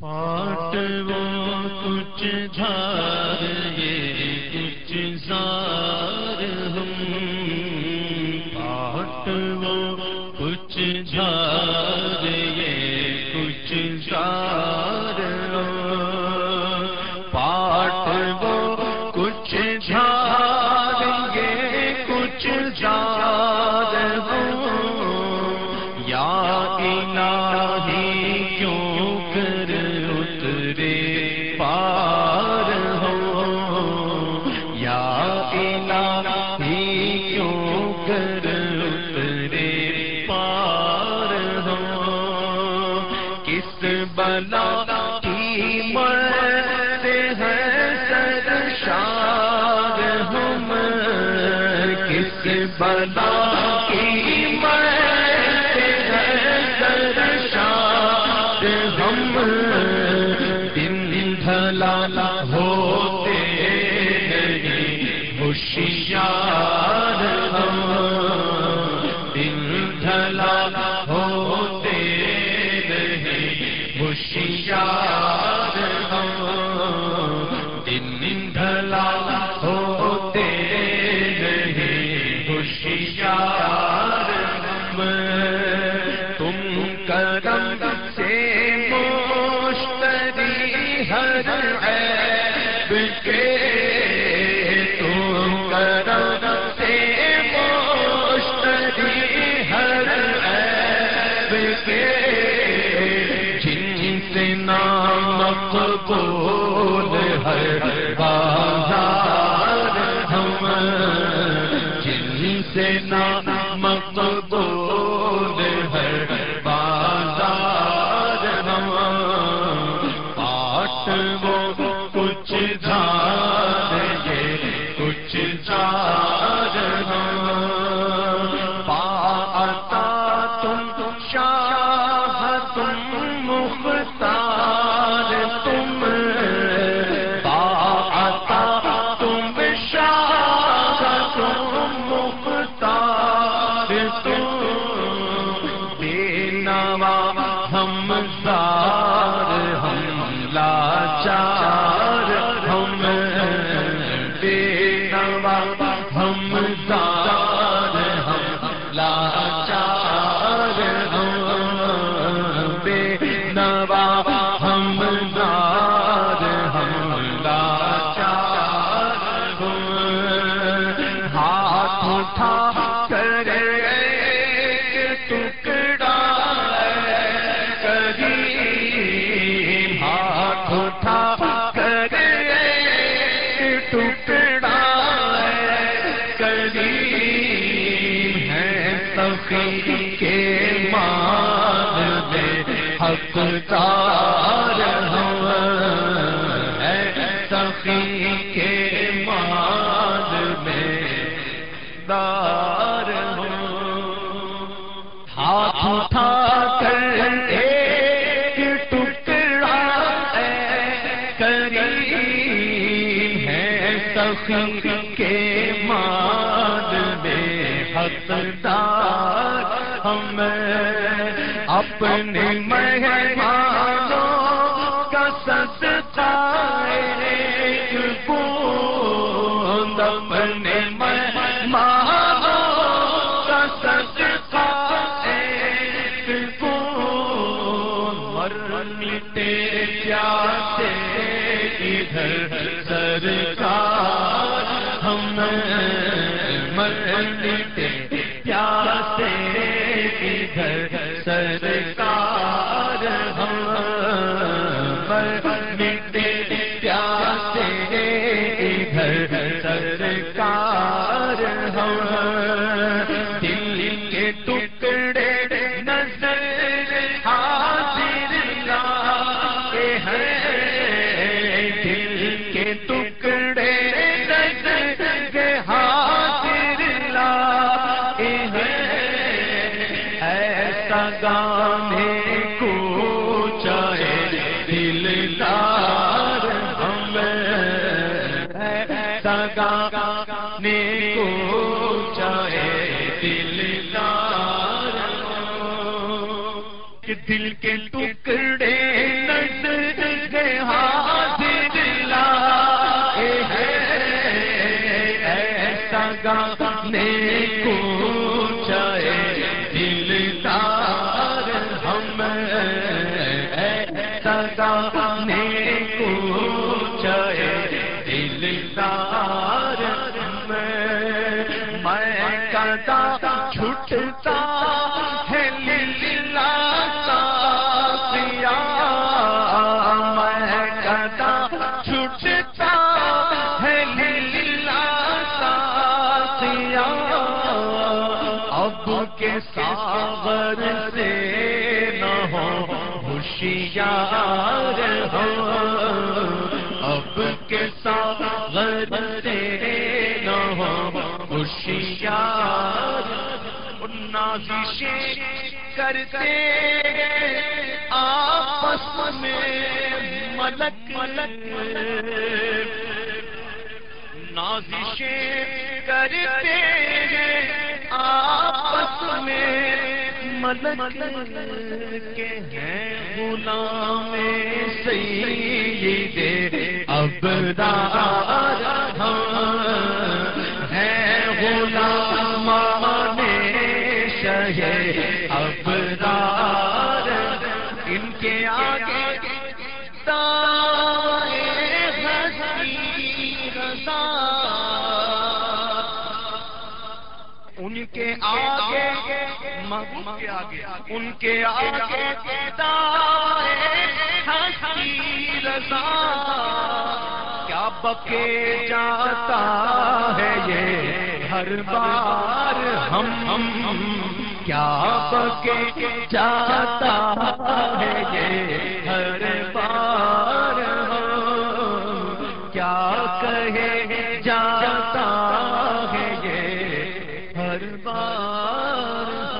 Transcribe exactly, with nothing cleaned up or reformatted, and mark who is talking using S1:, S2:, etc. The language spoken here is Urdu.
S1: پاٹ وہ کچھ جھار یہ کچھ زار ہم، پاٹ وہ کچھ جھار یہ کچھ زار ہم، پاٹ وہ کچھ جھار یہ کچھ زار ہم، یا الہی کیوں کر اترے پار ہو، یا الہی کیوں کر اترے پار ہو، کس بلا کی مرد ہے سرشار ہم، کس بلا کی مرد ہے سرشار ہم، دن ڈھلا ہوتے نہیں ہوشیار ہم، دن ڈھلا ہوتے نہیں ہوشیار ہم، دن ڈھلا ہوتے نہیں ہوشیار ہم، تم کرم سے مشتری ہر عیب کے، تم کرم سے مشتری ہر عیب کے، جن سے نام مقبول ہر بازار ہم، جن سے نام مقبول ہر بازار ہم، پاٹ وہ کچھ جھار یہ کچھ زار ہم، پاتا تم شاہ تم مختار تم، پاتا تم شاہ تم مختار تم، بے نوا ہم زار ہم لاچار ہم، بے نوا ہم زار ہم لاچار ہم، بے نوا ہم زار ہم لاچار ہم، ہاتھ اٹھا کر ایک ٹکڑا کریم، ہاتھ اٹھا کر ایک ٹکڑا کریم، ہے سخی کے مان میں حقدار ہم، ہے سخی کے مان میں دار ہم، ہاتھ اٹھا کر ایک ٹکڑا کریم، ہے سخی کے مان میں حقدار ہم، اپنے مہمانوں کا صدقہ ایک بوند، اپنے مہمانوں کا صدقہ ایک بوند، مرتے پیاسے ادھر سرکار ہم، مرتے پیاسے ادھر سرکار ہم، مرتے پیاسے ادھر سرکار ہم، دل کے ٹکڑے نظر حاضر لائے ہیں، دل کے ٹکڑے نظر حاضر لائے ہیں، ایسا گانے کو چاہے دلدار ہم، ایسا گانے کو چاہے دلدار ہم، کہ دل کے ٹکڑے نظر سگانے کو چاہے دلدار میں میں کدا چھٹتا ہے لیلا ساقیا میں کدا چھٹتا ہے لیلا ساقیا اب کے ساغر سے نہ ہو ہوشیار ہو اب کے ساغر سے نہ ہو ہوشیار نازشیں کرتے آپس میں ملک ملک نازشیں کرتے آپس میں ملک کے ہیں غلام سید ابرار ہیں غلامان شہ ابرار ان کے آگے دائیں ہستی رضا ان کے آگے محبوب کے آگے ان کے آگے دائیں ہستی رضا کیا بکے جاتا ہے یہ ہر بار ہم ہم کیا بکے جاتا ہے یہ ہر بار ہم کیا کہے جاتا ہے یہ ہر بار